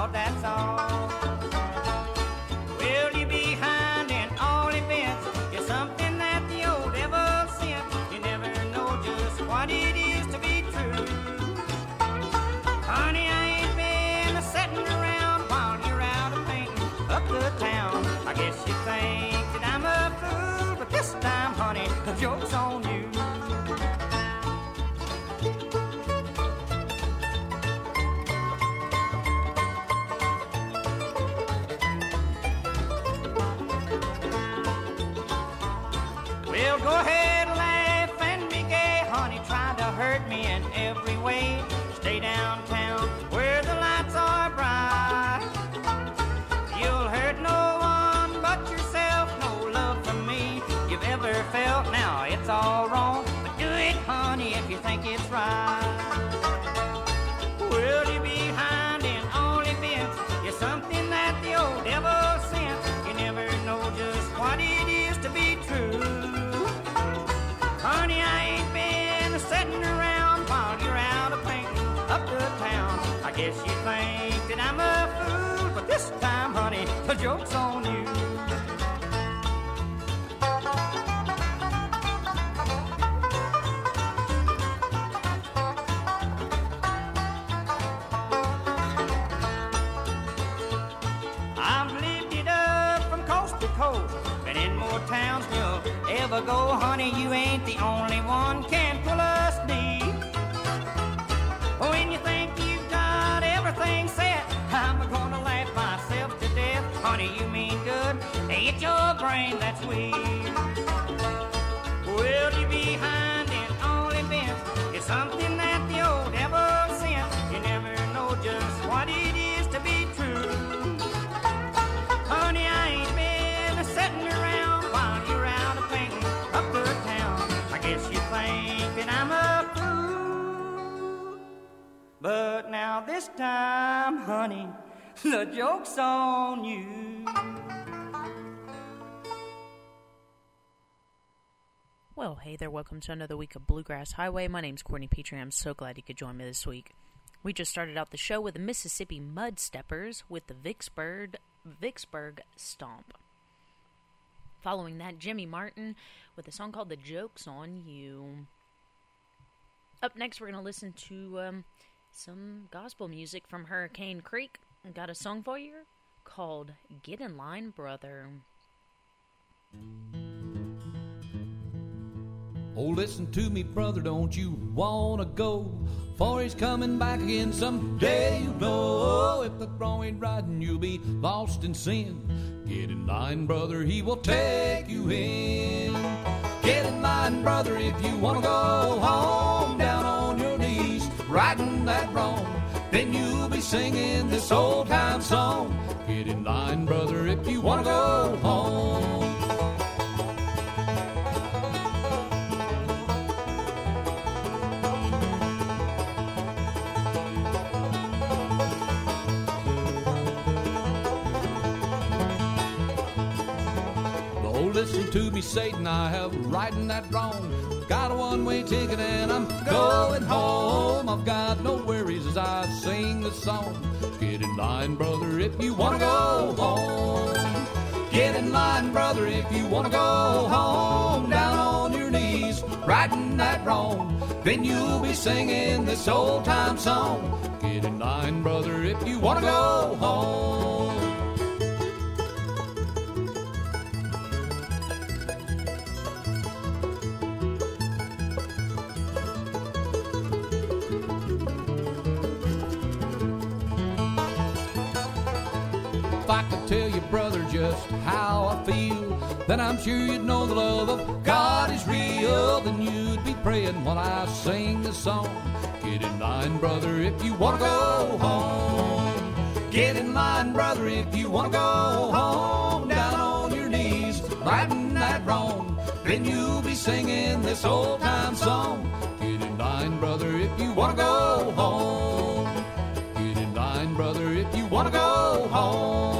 Lord, that's all. Well, you're behind in all events. You're something that the old devil sent. You never know just what it is to be true. Honey, I ain't been sitting around while you're out of painting up the town. I guess you think that I'm a fool, but this time, honey, the joke's on you. Well, go ahead, laugh and be gay, honey, try to hurt me in every way. Stay downtown where the lights are bright. You'll hurt no one but yourself, no love from me you've ever felt. Now it's all wrong, but do it, honey, if you think it's right. Well, you're behind in all events. You're something that the old devil sent. You never know just what it is to be true. Honey, I ain't been sitting around while you're out of painting up the town. I guess you think that I'm a fool, but this time, honey, the joke's on you. I've lived it up from coast to coast, been in more towns than you'll ever go. Honey, you ain't the only one can pull us deep. When you think you've got everything set, I'm gonna laugh myself to death. Honey, you mean good, hey, it's your brain that's weak. Well, you're behind in all events. It's something that the old devil sent. You never know just what it is to be true. Honey, I ain't been sitting around while you're out of painting up the town. I guess you think that I'm a fool, but now this time, honey, the joke's on you. Well, hey there, welcome to another week of Bluegrass Highway. My name's Courtney Petrie. I'm so glad you could join me this week. We just started out the show with the Mississippi Mud Steppers with the Vicksburg Stomp. Following that, Jimmy Martin with a song called The Joke's on You. Up next, we're going to listen to some gospel music from Hurricane Creek. I got a song for you called Get in Line, Brother. Oh, listen to me, brother, don't you wanna go? For he's coming back again someday, you know. If the wrong ain't right and you'll be lost in sin, get in line, brother, he will take you in. Get in line, brother, if you wanna go home. Down on your knees, righting that wrong, then you'll be singing this old-time song. Get in line, brother, if you wanna go home. Listen to me, Satan, I have righting that wrong. Got a one-way ticket and I'm going home. I've got no worries as I sing this song. Get in line, brother, if you want to go home. Get in line, brother, if you want to go home. Down on your knees, righting that wrong, then you'll be singing this old-time song. Get in line, brother, if you want to go home. If I could tell you, brother, just how I feel, then I'm sure you'd know the love of God is real. Then you'd be praying while I sing this song. Get in line, brother, if you want to go home. Get in line, brother, if you want to go home. Down on your knees, righting that wrong, then you'll be singing this old-time song. Get in line, brother, if you want to go home. Get in line, brother, if you want to go home.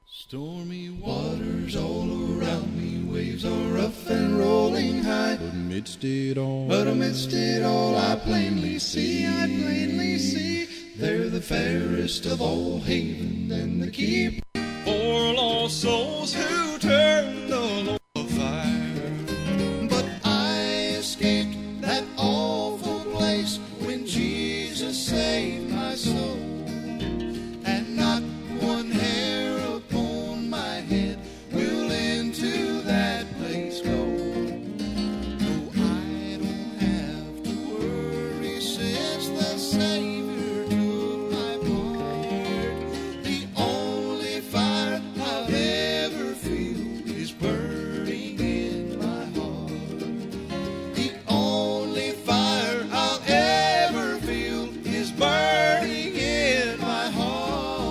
Stormy waters all around me, waves are rough and rolling high. Put amidst it all, I plainly see, they're the fairest of all haven and the keep for lost souls who turn the Lord of fire. But I escaped that awful place when Jesus saved my soul, and not one hair upon my head will into that place go. No, I don't have to worry since the Savior took my part. The only fire I'll ever feel is burning in my heart. The only fire I'll ever feel is burning in my heart.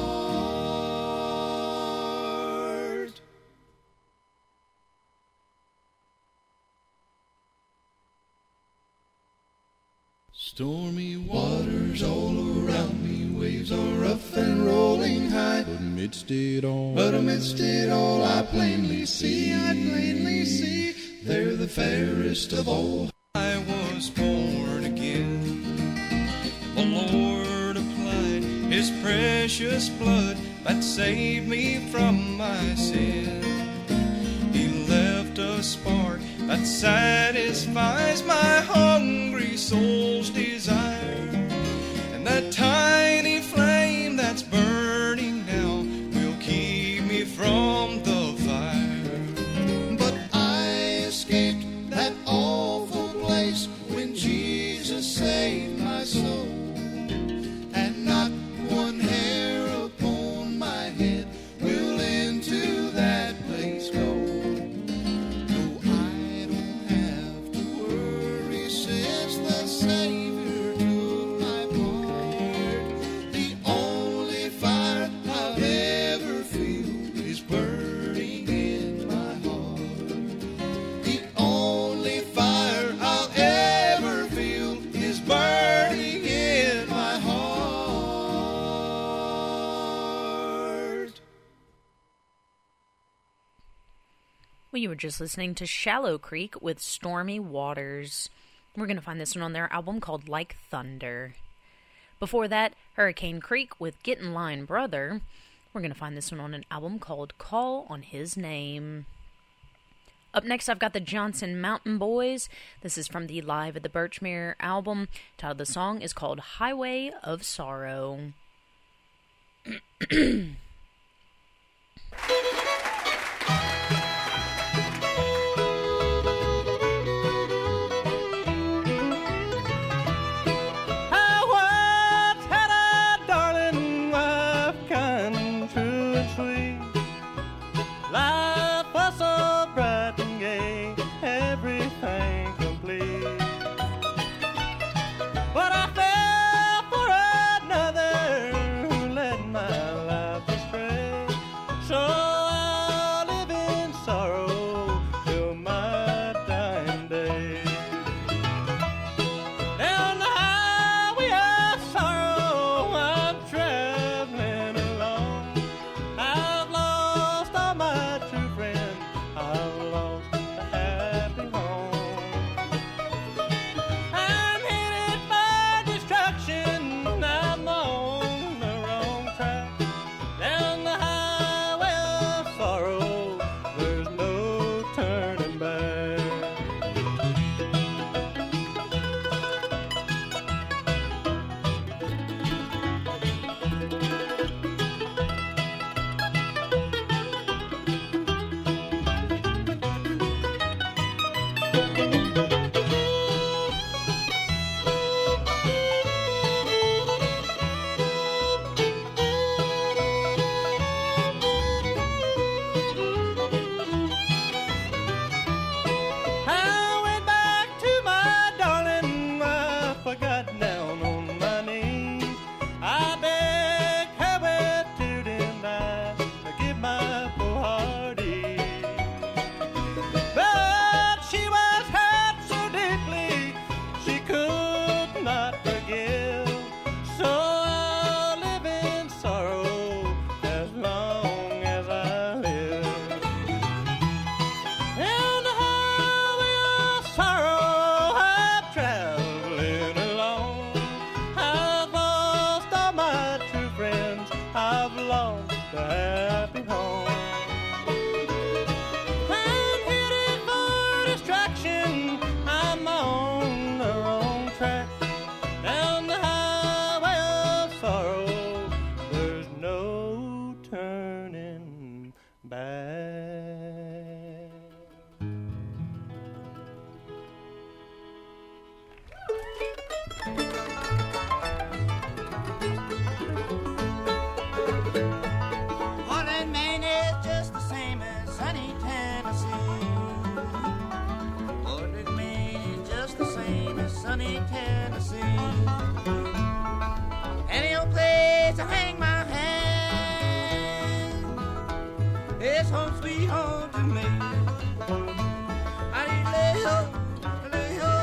Stormy waters all around me, waves are rough and rolling high. But amidst it all, I plainly see, they're the fairest of all. I was born again. The Lord applied His precious blood that saved me from my sin. He left a spark that satisfies my hungry soul's desire, and that tiny flame that's burning now will keep me from the fire. But I escaped that awful place when Jesus saved my soul, and not one hair upon my head will into that place go. No, I don't have to worry since the Savior took my part. The only fire I'll ever feel is burning in my heart. The only fire I'll ever feel is burning in my heart. Well, you were just listening to Shallow Creek with Stormy Waters. We're going to find this one on their album called Like Thunder. Before that, Hurricane Creek with Get in Line Brother. We're going to find this one on an album called Call on His Name. Up next, I've got the Johnson Mountain Boys. This is from the Live at the Birchmere album. The title of the song is called Highway of Sorrow. I once had a darling wife, kind, true and sweet. Life was so bright and gay, everything complete. But I fell for another who led my life astray. So I live in sunny Tennessee. Any old place to hang my hat, it's home sweet home to me. I need lay ho, lay ho.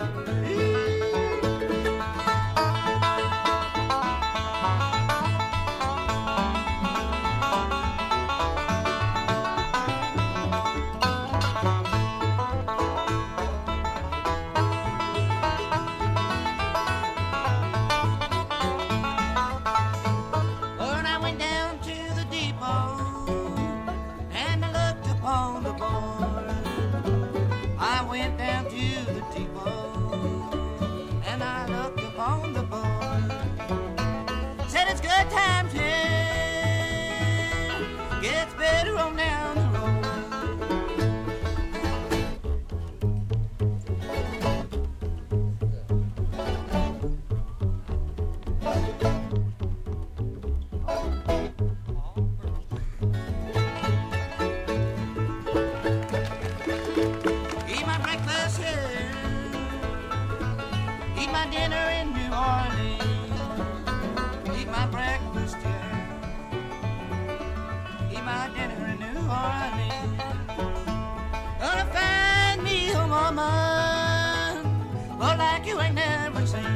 When I went down to the depot and I looked upon the board, I went down to the depot and I looked upon the board. Said it's good times here, gets better on down the road. Eat my breakfast here, eat my dinner in New Orleans. Eat my breakfast here, eat my dinner in New Orleans. Gonna find me a woman, but like you ain't never seen.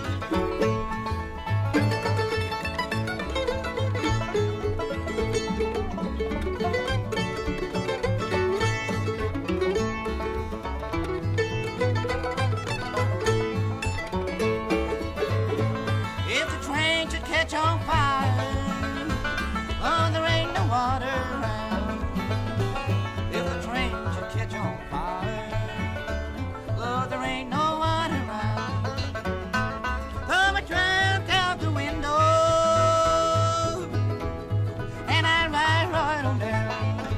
If the train should catch on fire, oh, there ain't no water around. If the train should catch on fire, oh, there ain't no water around. Throw my trunk out the window, and I ride right on down.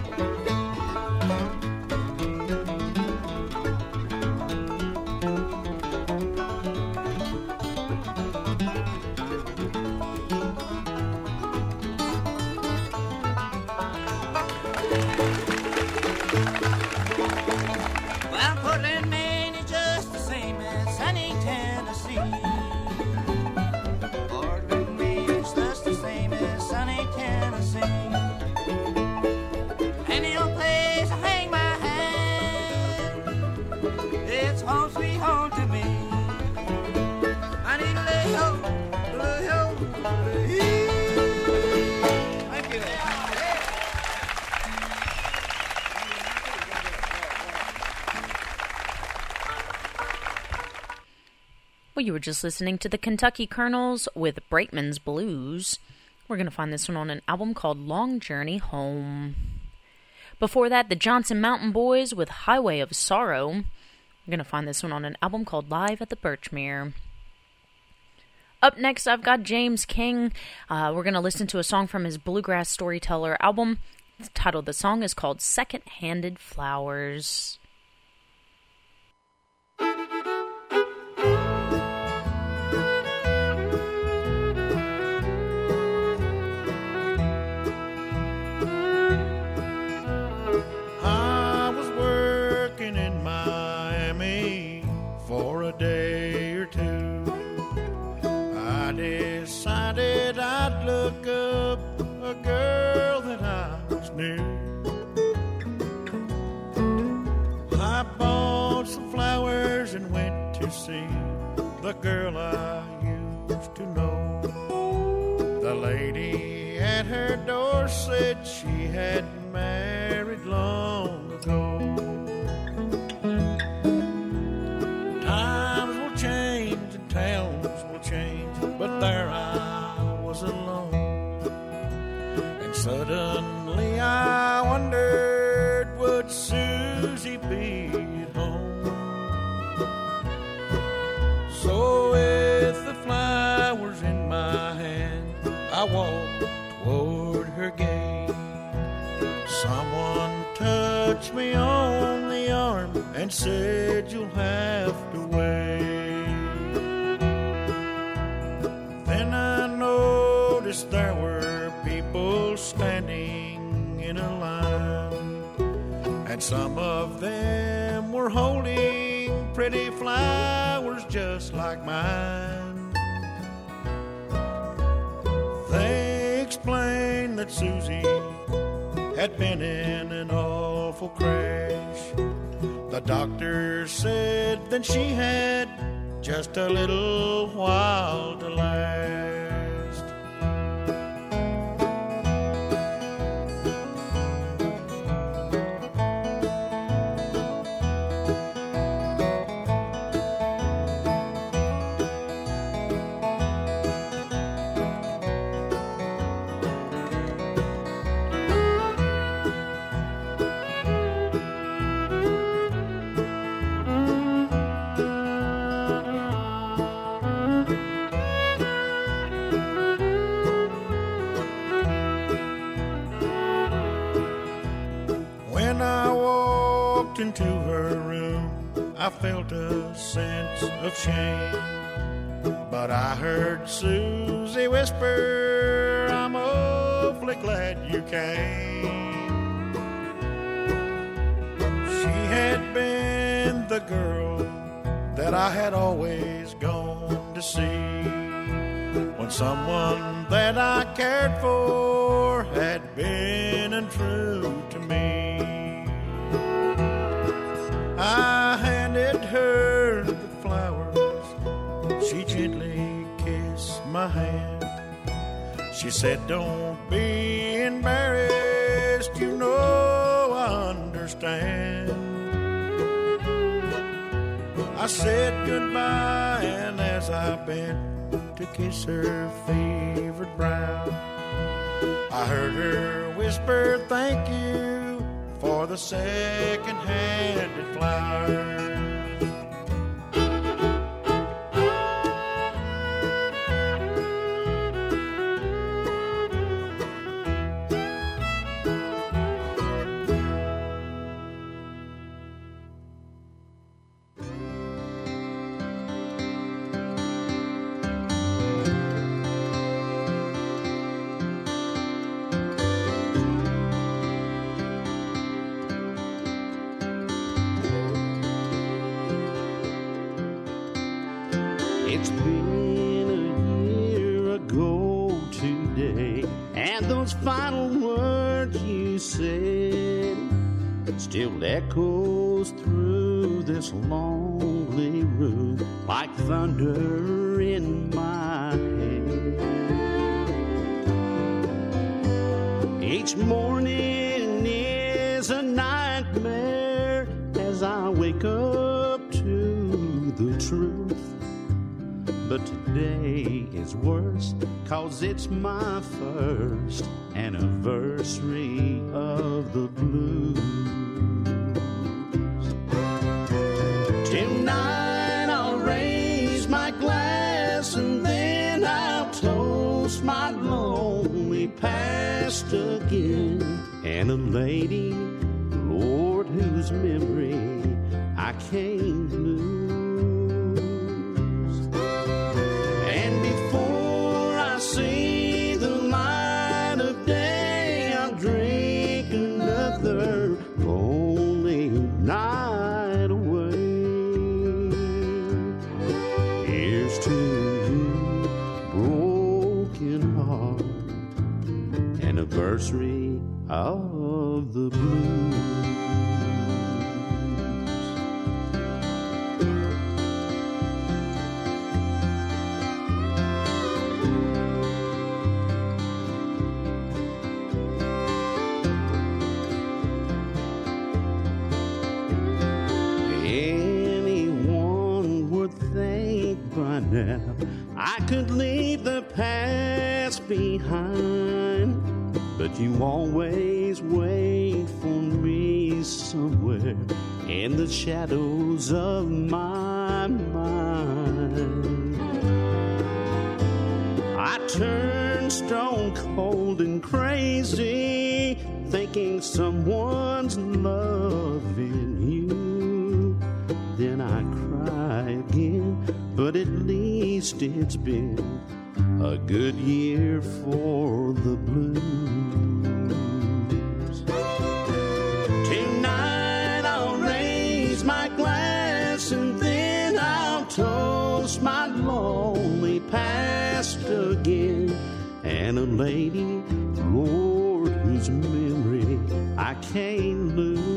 Well, Portland, Maine is just the same as sunny Tennessee. Portland, Maine is just the same as sunny Tennessee. Any old place I hang my hat, it's home sweet home to me. I need a lay ho, lay ho, lay. Thank you. Well, you were just listening to the Kentucky Colonels with Brakeman's Blues. We're going to find this one on an album called Long Journey Home. Before that, the Johnson Mountain Boys with Highway of Sorrow. We're going to find this one on an album called Live at the Birchmere. Up next, I've got James King. We're going to listen to a song from his Bluegrass Storyteller album. The title of the song is called Second-Handed Flowers. I was working in Miami for a day or two. I decided I'd look up a girl that I was new. I bought some flowers and went to see the girl I used to know. The lady at her door said she had married long ago. Times will change and towns will change, but there I was alone. And suddenly I wondered, would Susie be at home? So with the flowers in my hand, I walked toward her gate. Someone touched me on the arm and said, you'll have to wait. Then I noticed there were people standing in a line, and some of them were holding pretty flowers just like mine. They explained that Susie had been in an awful crash. The doctor said that she had just a little while to last. Into her room, I felt a sense of shame, but I heard Susie whisper, I'm awfully glad you came. She had been the girl that I had always gone to see when someone that I cared for had been untrue to me. I handed her the flowers. She gently kissed my hand. She said, don't be embarrassed, you know I understand. I said goodbye, and as I bent to kiss her favorite brow, I heard her whisper, thank you for the second-handed flowers. It's been a year ago today, and those final words you said still echoes through this lonely room like thunder in my head. Each morning is a nightmare as I wake up to the truth. But today is worse, 'cause it's my first anniversary of the blues. Tonight I'll raise my glass and then I'll toast my lonely past again. And a lady, Lord, whose memory I can't lose. See the light of day, I'll drink another lonely night away. Here's to you, broken heart, anniversary of the blues. Now I could leave the past behind, but you always wait for me somewhere in the shadows of my mind. I turn stone cold and crazy, thinking someone's loving you. Then I cry again, but at least it's been a good year for the blues. Tonight my glass and then I'll toast my lonely past again. And a lady, Lord, whose memory I can't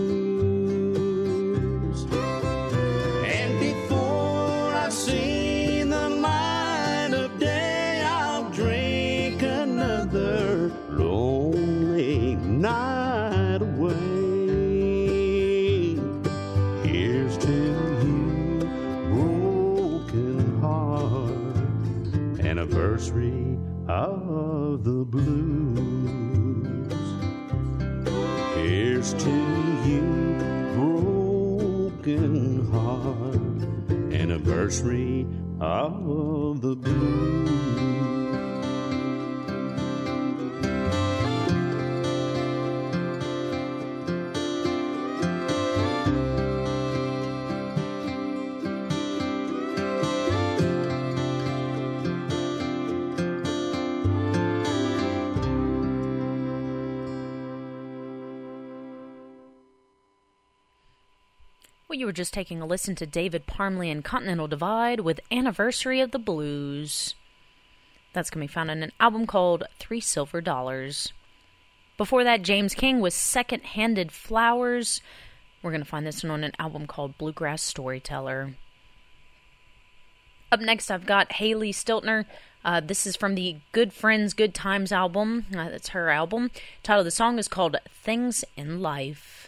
lose. And before I see the light of day, I'll drink another lonely night away. Here's to you, broken heart, anniversary of the blues. Here's to you, broken heart, anniversary of the blues. Well, you were just taking a listen to David Parmley and Continental Divide with Anniversary of the Blues. That's going to be found on an album called $3 Silver. Before that, James King with Second Handed Flowers. We're going to find this one on an album called Bluegrass Storyteller. Up next, I've got Haley Stiltner. This is from the Good Friends, Good Times album. That's her album. The title of the song is called Things in Life.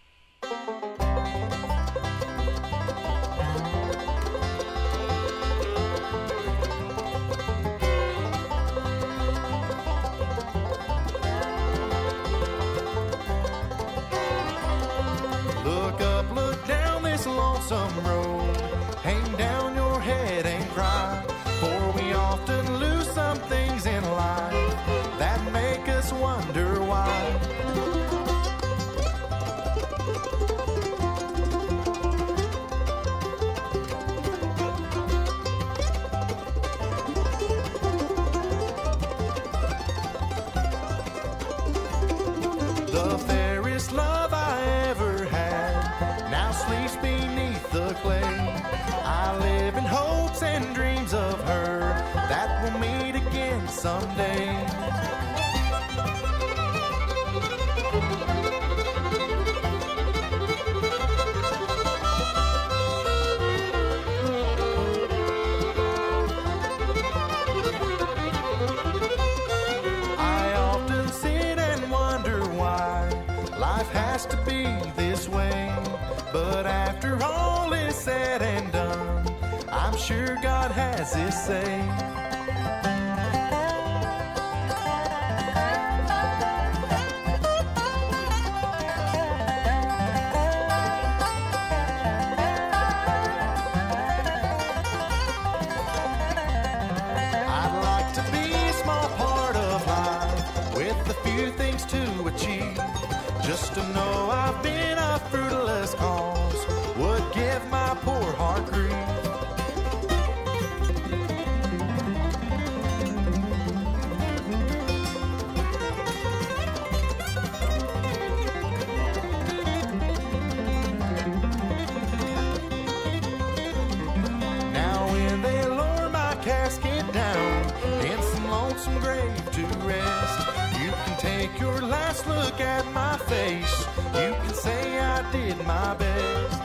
Look up, look down this lonesome road. Hang down your head and cry. For we often lose some things in life that make us wonder why. The fairest love I ever had now sleeps beneath the clay. I live in hopes and dreams of her that we'll meet again someday. I often sit and wonder why life has to be this way. But after all is said and done, I'm sure God has his say. I'd like to be a small part of life with a few things to achieve. Just to know I've been a fruitless cause would give my poor heart grief. Now when they lower my casket down in some lonesome grave to rest, you can take your last look at my face. You can say I did my best.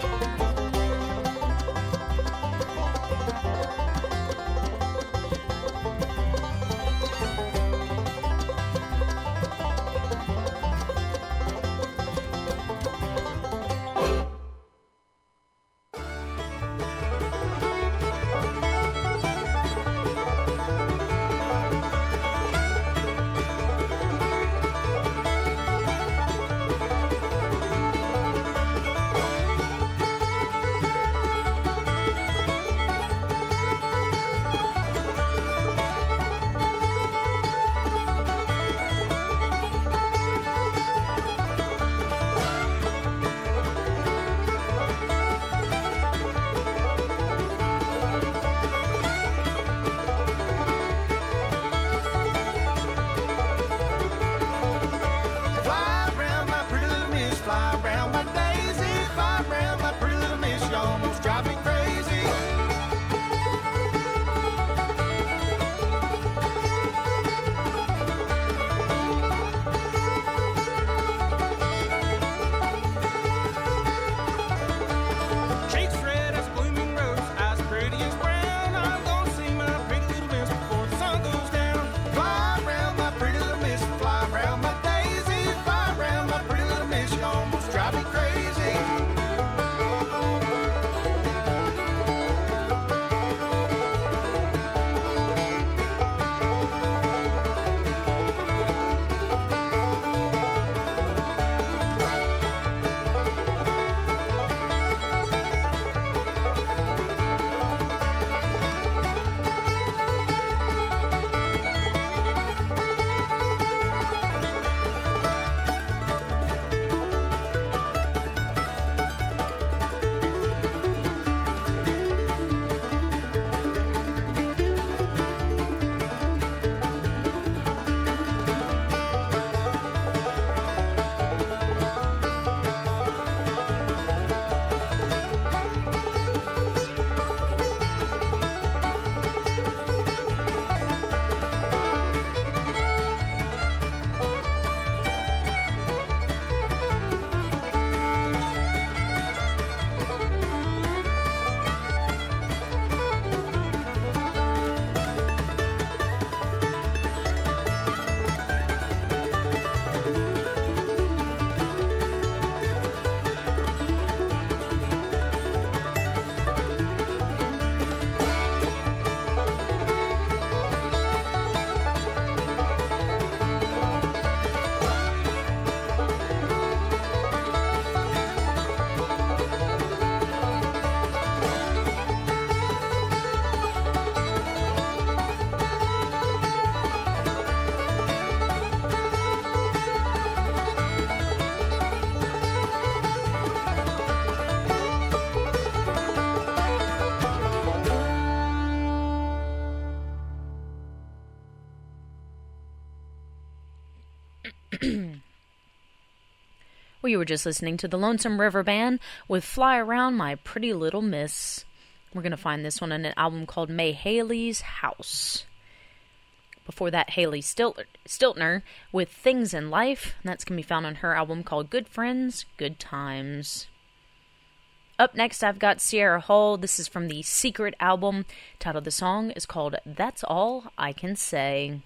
Well, you were just listening to the Lonesome River Band with Fly Around My Pretty Little Miss. We're going to find this one on an album called May Haley's House. Before that, Haley Stiltner with Things in Life. And that's going to be found on her album called Good Friends, Good Times. Up next, I've got Sierra Hull. This is from the Secret album. Title of the song is called That's All I Can Say.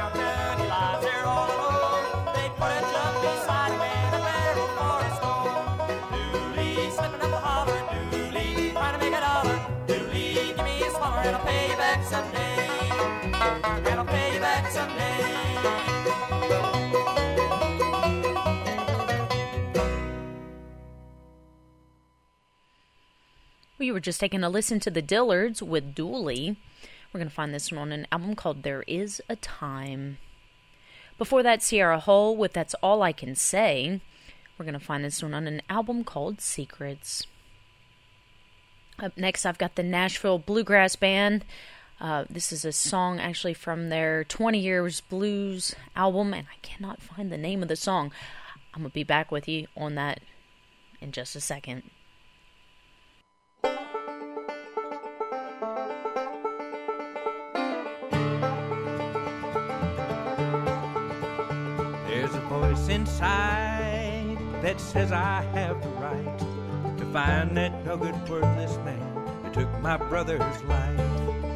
Beside him and a barrel for a stone. I'll pay you back someday. And I'll pay you back someday. We were just taking a listen to the Dillards with Dooley. We're going to find this one on an album called There Is a Time. Before that, Sierra Hull with That's All I Can Say. We're going to find this one on an album called Secrets. Up next, I've got the Nashville Bluegrass Band. This is a song actually from their 20 Years Blues album, and I cannot find the name of the song. I'm going to be back with you on that in just a second. There's a voice inside that says I have the right to find that no good worthless man that took my brother's life.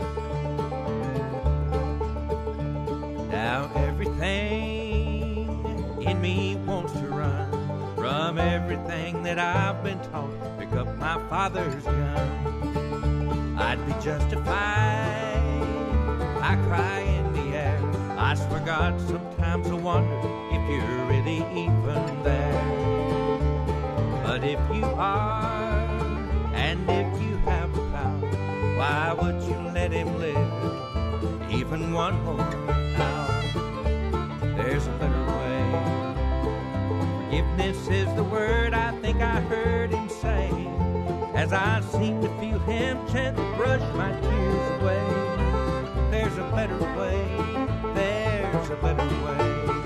Now everything in me wants to run from everything that I've been taught. Pick up my father's gun. I'd be justified. I cry in the air. I swear, God, sometimes I wonder if you're really even there. But if you are, and if you have the power, why would you let him live even one more hour? There's a better way. Forgiveness is the word I think I heard him say, as I seem to feel him gently brush my tears away. There's a better way. There's a better way.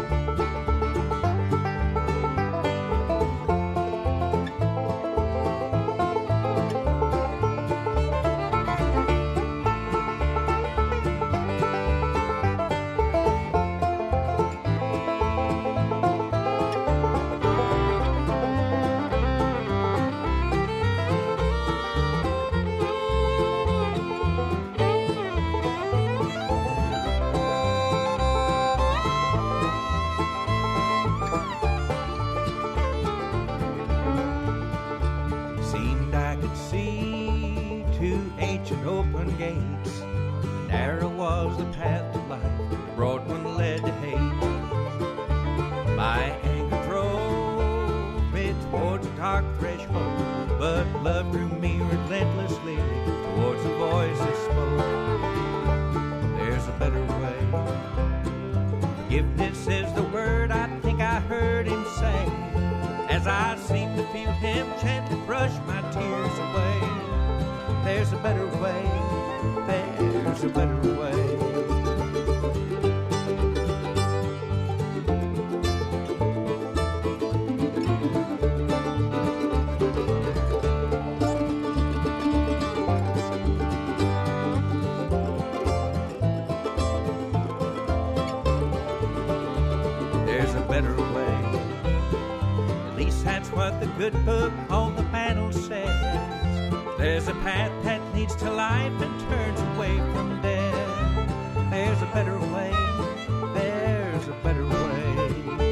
Good book on the panel says there's a path that leads to life and turns away from death. There's a better way. There's a better way.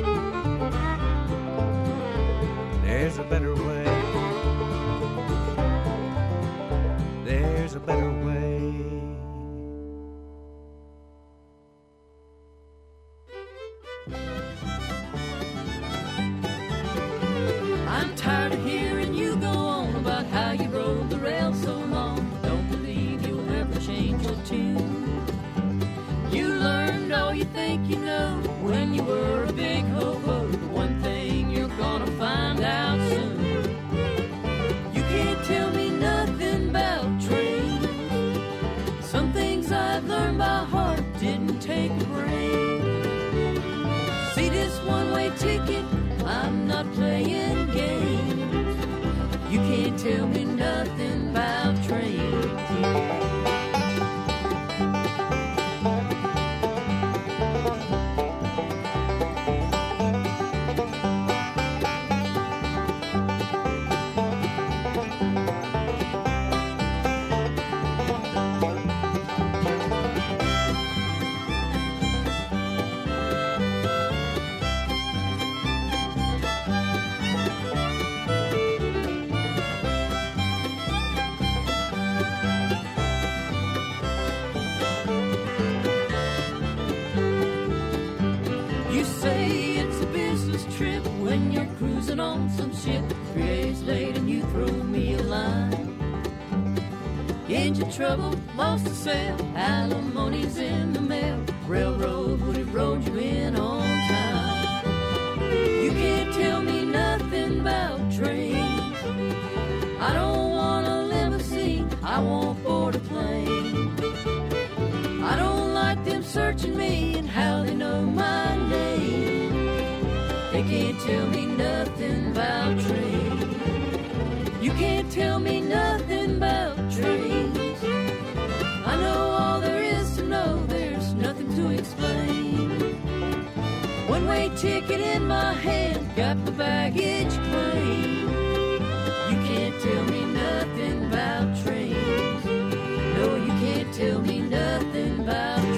There's a better way. There's a better way. I'm tired of hearing you go on about how you rode the rail so long. Don't believe you'll ever change the tune. You learned all you think you know when you were a big hobo. But one thing you're gonna find out soon. You can't tell me nothing about trains. Some things I've learned by heart didn't take a brain. See this one-way ticket, I'm not playing games. You can't tell me nothing about trains. cruising on some ship. 3 days late and you throw me a line. Engine trouble, lost the sail, alimony's in the mail. Railroad would have rode you in on time. You can't tell me nothing about trains. I don't want a limousine, I won't board a plane. I don't like them searching me and how they know my name. They can't tell me nothing about trains. You can't tell me nothing about trains. I know all there is to know, there's nothing to explain. One-way ticket in my hand, got the baggage claim. You can't tell me nothing about trains. No, you can't tell me nothing about trains.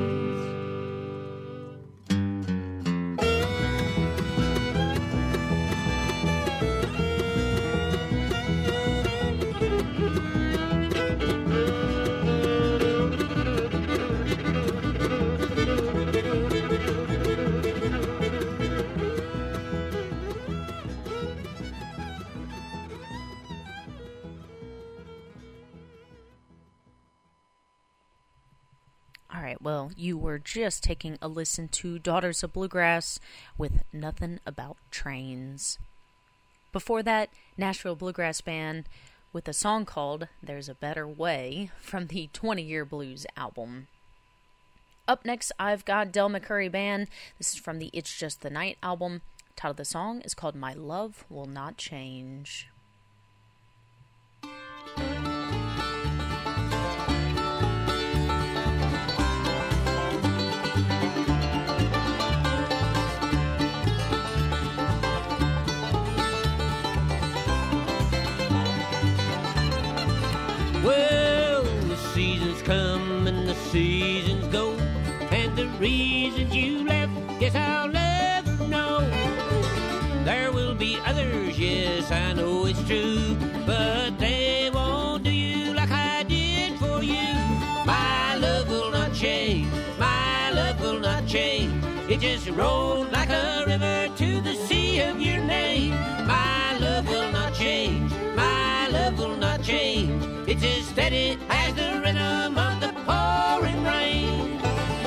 Well, you were just taking a listen to Daughters of Bluegrass with Nothing About Trains. Before that, Nashville Bluegrass Band with a song called There's a Better Way from the 20-Year Blues album. Up next, I've got Del McCoury Band. This is from the It's Just the Night album. The title of the song is called My Love Will Not Change. Well, the seasons come and the seasons go, and the reasons you left, guess I'll never know. There will be others, yes, I know it's true, but they won't do you like I did for you. My love will not change, my love will not change. It just rolled like a river to the sea of your name. My love will not change, my love will not change. It's as steady as the rhythm of the pouring rain.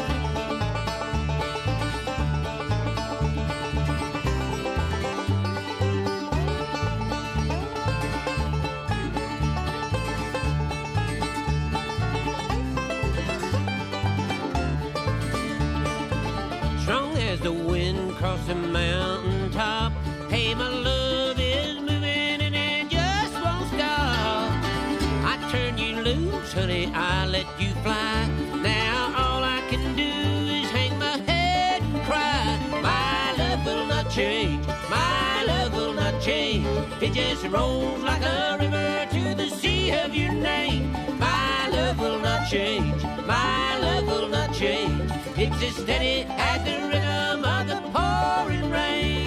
Strong as the wind across the mountaintop. Hey, my love is moving and it just won't stop. I turn you loose, honey, I let you fly. Now all I can do is hang my head and cry. My love will not change, my love will not change. It just rolls like a river to the sea of your name. My love will not change, my love will not change. It's as steady as the rhythm of the pouring rain.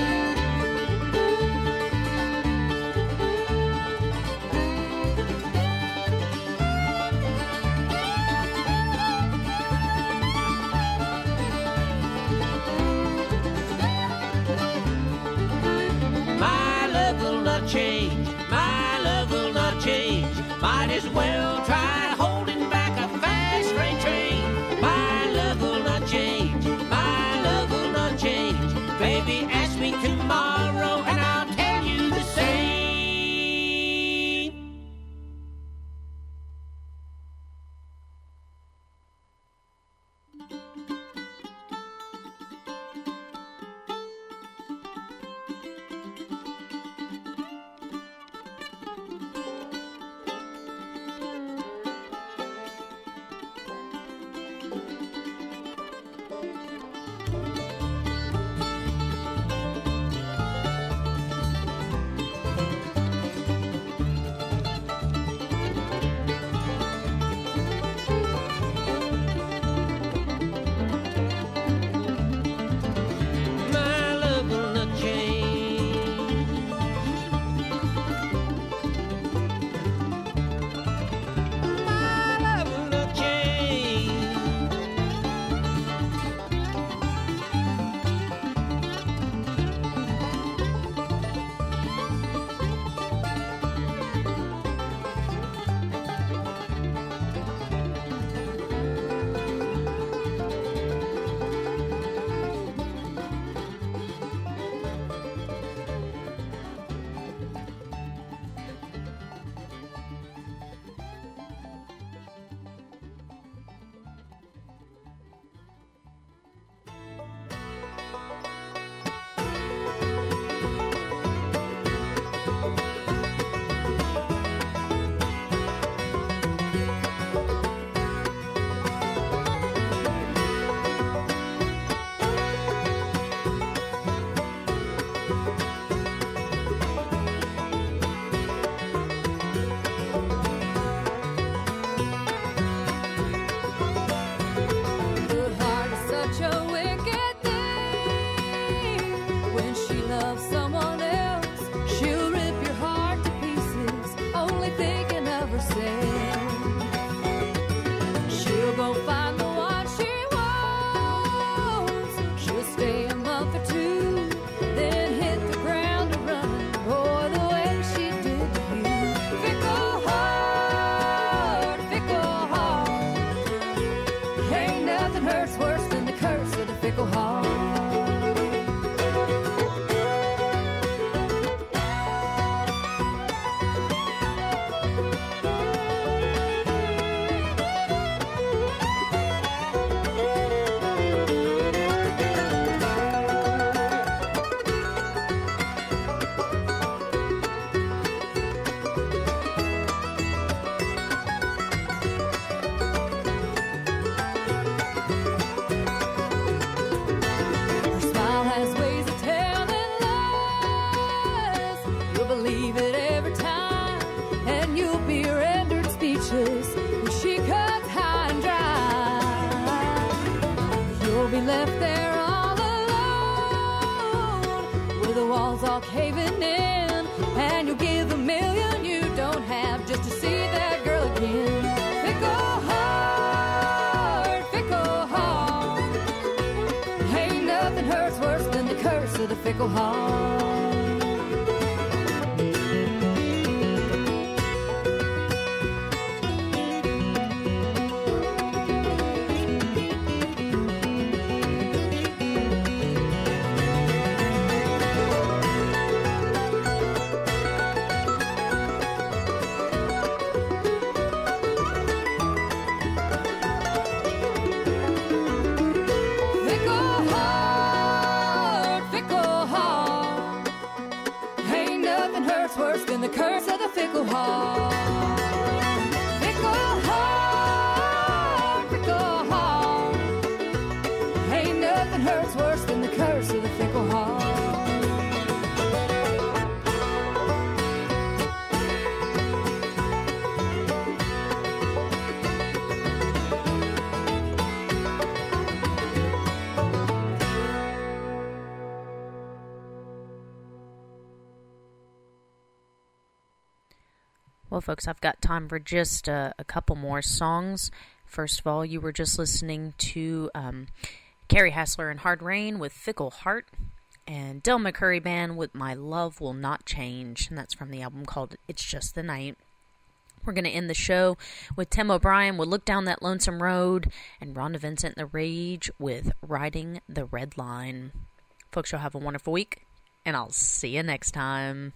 Change, my love will not change. Might as well try holding back a fast freight train. My love will not change, my love will not change. Baby, ask me tomorrow and I'll tell you the same. of the fickle heart. Well, folks, I've got time for just a couple more songs. First of all, you were just listening to Carrie Hassler and Hard Rain with Fickle Heart, and Del McCurry Band with My Love Will Not Change, and that's from the album called It's Just the Night. We're going to end the show with Tim O'Brien with Look Down That Lonesome Road, and Rhonda Vincent and the Rage with Riding the Red Line. Folks, you'll have a wonderful week, and I'll see you next time.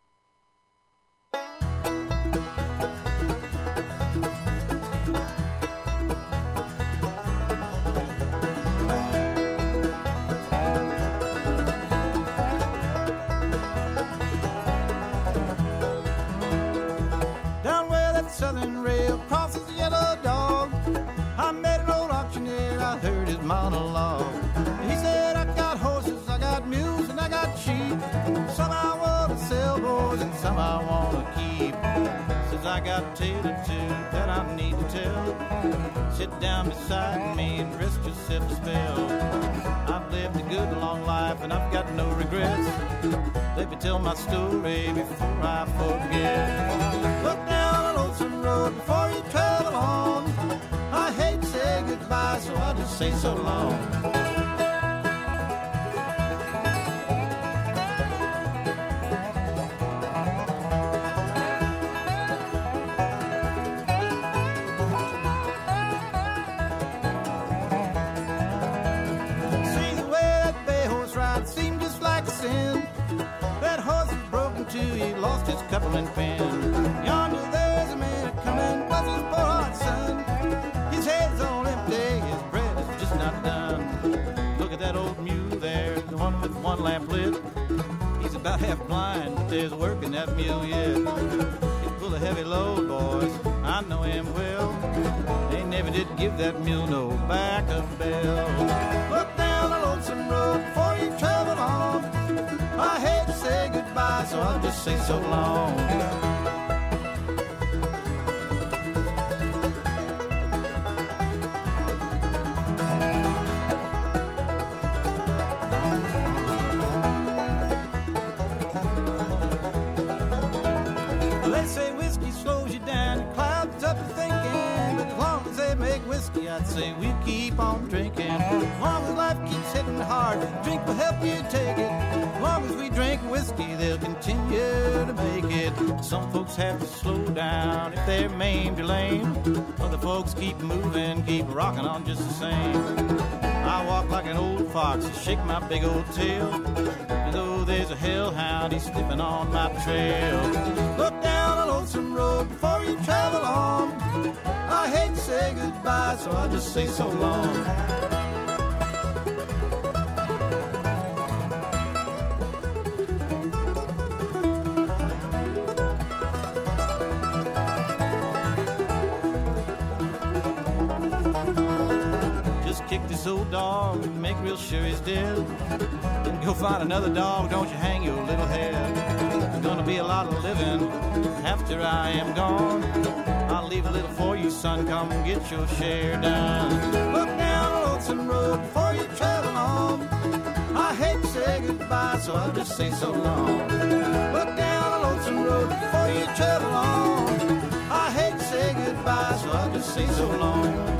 Southern rail crosses the yellow dog. I met an old auctioneer, I heard his monologue. He said, I got horses, I got mules, and I got sheep. Some I want to sell, boys, and some I want to keep. Says I got a tale or two that I need to tell. Sit down beside me and rest yourself a spell. I've lived a good long life and I've got no regrets. Let me tell my story before I forget. Look down the lonesome road before you travel on. I hate to say goodbye, so I'll just say so long. He lost his coupling pin. Yonder there's a man coming, bless his poor heart, son. His head's all empty, his bread is just not done. Look at that old mule there, the one with one lamp lit. He's about half blind, but there's work in that mule yet. He'll pull a heavy load, boys, I know him well. They never did give that mule no backup bell. Look down the lonesome road before you travel on. I hate to say goodbye, so I'll just say so long. They say whiskey slows you down, it clouds up your thinking. But as long as they make whiskey, I'd say we'll keep on drinking. As long as life keeps hitting hard, drink will help you take it. As long as we drink whiskey, they'll continue to make it. Some folks have to slow down if they're maimed or lame. Other folks keep moving, keep rocking on just the same. I walk like an old fox and shake my big old tail. And though there's a hellhound, he's sniffing on my trail. Look down a lonesome road before you travel on. I hate to say goodbye, so I'll just say so long. Kick this old dog and make real sure he's dead. Then go find another dog, don't you hang your little head. There's gonna be a lot of living after I am gone. I'll leave a little for you, son, come get your share done. Look down the lonesome road before you travel on. I hate to say goodbye, so I'll just say so long. Look down the lonesome road before you travel on. I hate to say goodbye, so I'll just say so long.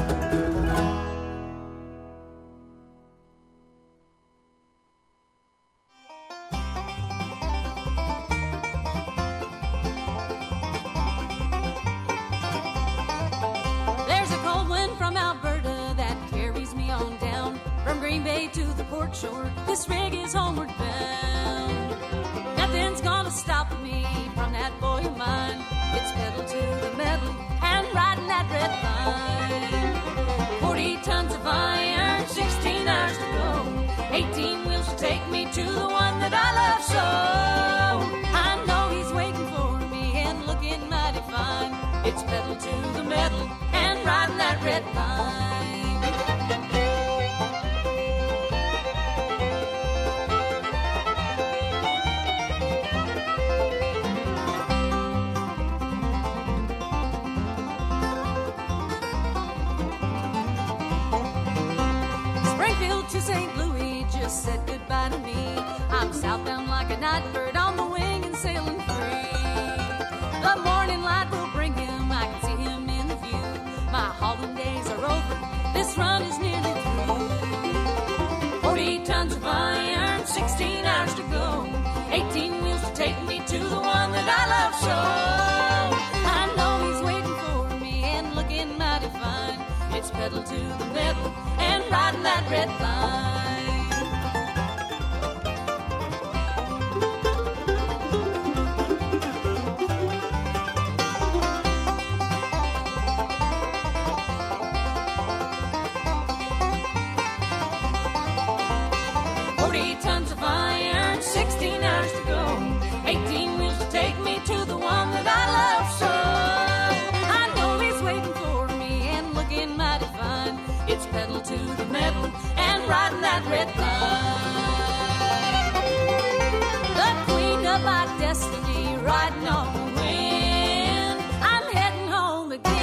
from Alberta that carries me on down. From Green Bay to the port shore, this rig is homeward bound. Nothing's gonna stop me from that boy of mine. It's pedal to the metal and riding that red line. 40 tons of iron, 16 hours to go. 18 wheels to take me to the one that I love so. I know he's waiting for me and looking mighty fine. It's pedal to the metal and riding that red line. To St. Louis just said goodbye to me. I'm southbound like a night bird on the wing and sailing free. The morning light will bring him, I can see him in the view. My hauling days are over, this run is nearly through. 40 tons of iron, 16 hours to go. 18 wheels to take me to the one that I love so. I know he's waiting for me and looking mighty fine. It's pedal to the metal and riding that red line. 40 tons of iron, 16 hours to go. 18 wheels to take me to the one that I love so. I know he's waiting for me and looking mighty fine. It's pedal to the metal and riding that red line. The queen of my destiny riding on the wind. I'm heading home again.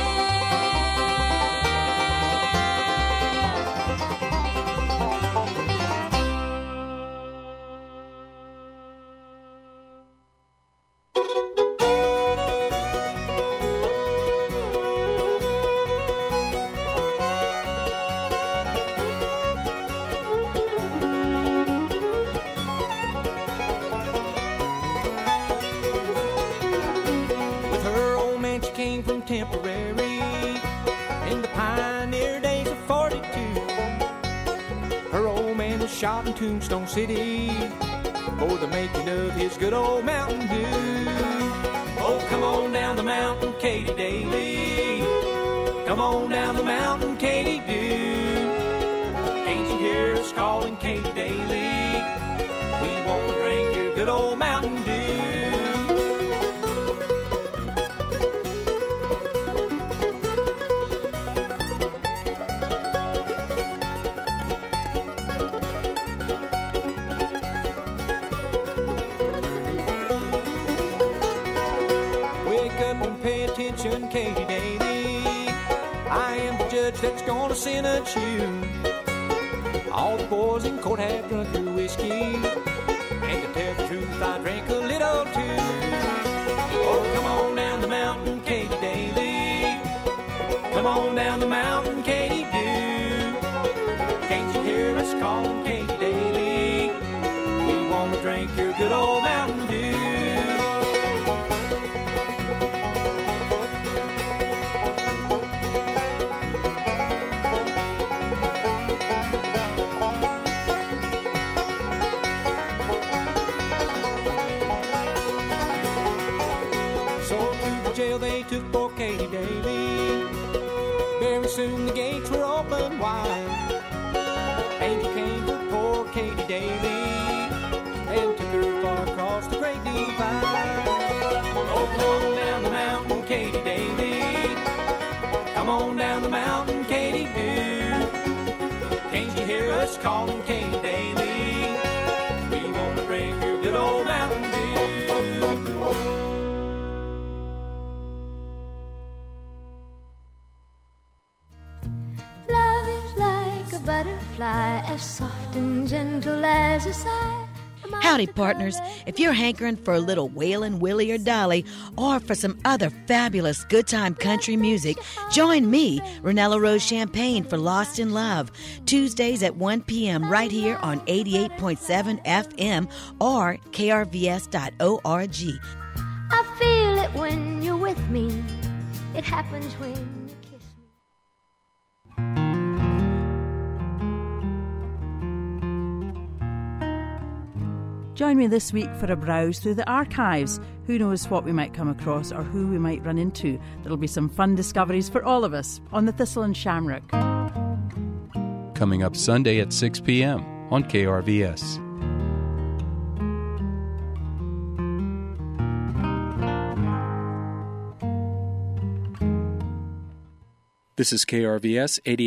Temporary in the pioneer days of 42. Her old man was shot in Tombstone City for the making of his good old Mountain Dew. Oh, come on down the mountain, Katy Daly. Come on down the mountain, Katy Dew. Can't you hear us calling, Katy Daly? We want to drink your good old Mountain Dew. Katy Daly, I am the judge that's gonna sentence you. All the boys in court have drunk your whiskey, and to tell the truth, I drank a little too. Oh, come on down the mountain, Katy Daly. Come on down the mountain, Katy Dew. Can't you hear us calling, Katy Daly? We wanna drink your good old Mountain Dew. They took poor Katy Daly. Very soon the gates were open wide. Angel came for poor Katy Daly and took her far across the great divide. Oh, come on down the mountain, Katy Daly. Come on down the mountain, Katy Dew. Can't you hear us calling, Katy Daly? We want to drink your good old Mountain Dew. Butterfly as soft and gentle as a sigh. Howdy, partners. If you're hankering for a little Waylon, Willie, or Dolly, or for some other fabulous good time country music, join me, Renella Rose Champagne, for Lost in Love, Tuesdays at 1 p.m. right here on 88.7 FM or krvs.org. I feel it when you're with me. It happens when you kiss me. Join me this week for a browse through the archives. Who knows what we might come across or who we might run into. There'll be some fun discoveries for all of us on the Thistle and Shamrock. Coming up Sunday at 6 p.m. on KRVS. This is KRVS 88.